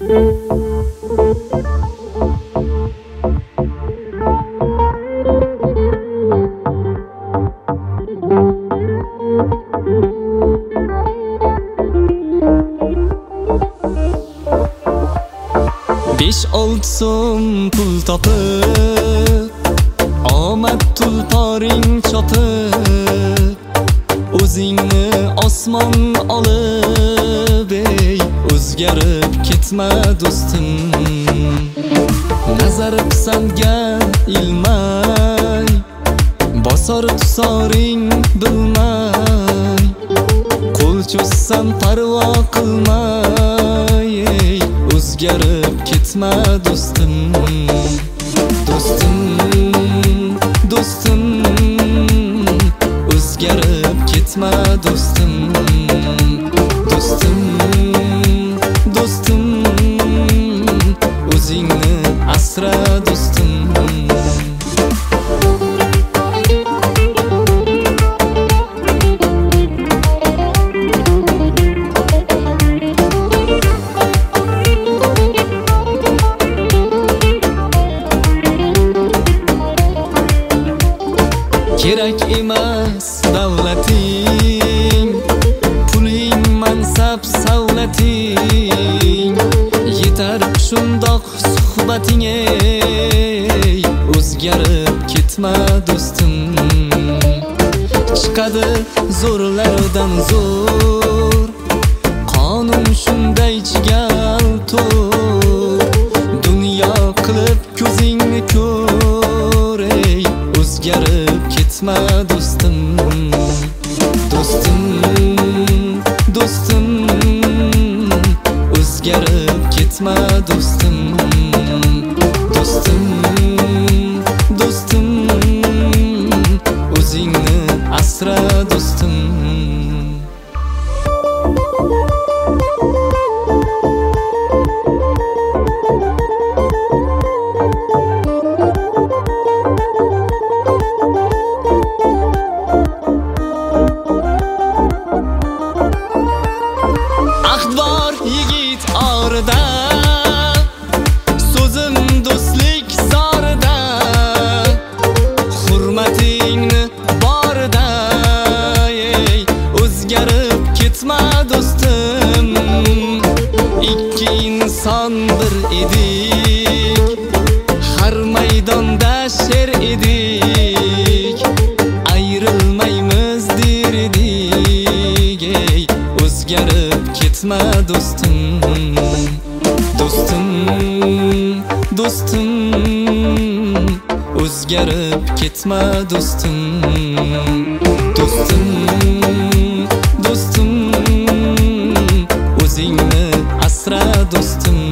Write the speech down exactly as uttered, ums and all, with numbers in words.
Besh olti so'm pul topib, omad tulporing chopib, o'zingni osmon olib, ey o'zgarib ketma do'stim. Nazar pisandga ilmay, bosar tusoring bilmay, qo'l cho'zsam parvo qilmay, ey o'zgarib ketma do'stim. Do'stim, do'stim, o'zgarib ketma do'stim. Do'stim, do'stim, o'zingni asra do'stim. Kerak emas davlating, puling, mansab, savlating, yetar shundoq suhbating, ey o'zgarib ketma do'stim. Chiqadi zo'rlardan zo'r, qonun shunday chigal to'r, dunyo qilib ko'zingni ko'r, ey o'zgarib ketma do'stim. Do'stim, do'stim, o'zgarib ketma do'stim. Do'stim, do'stim, o'zingni asra do'stim. Bor yigit orida, so'zim do'stlik zorida, hurmatingni borida, ey o'zgarib ketma do'stim. Ikki inson bir edik, har maydonda sher edik, ayrilmaymiz der edik, ey o'zgarib ketma do'stim. Do'stim, do'stim, o'zgarib ketma do'stim. Do'stim, do'stim, o'zingni asra do'stim.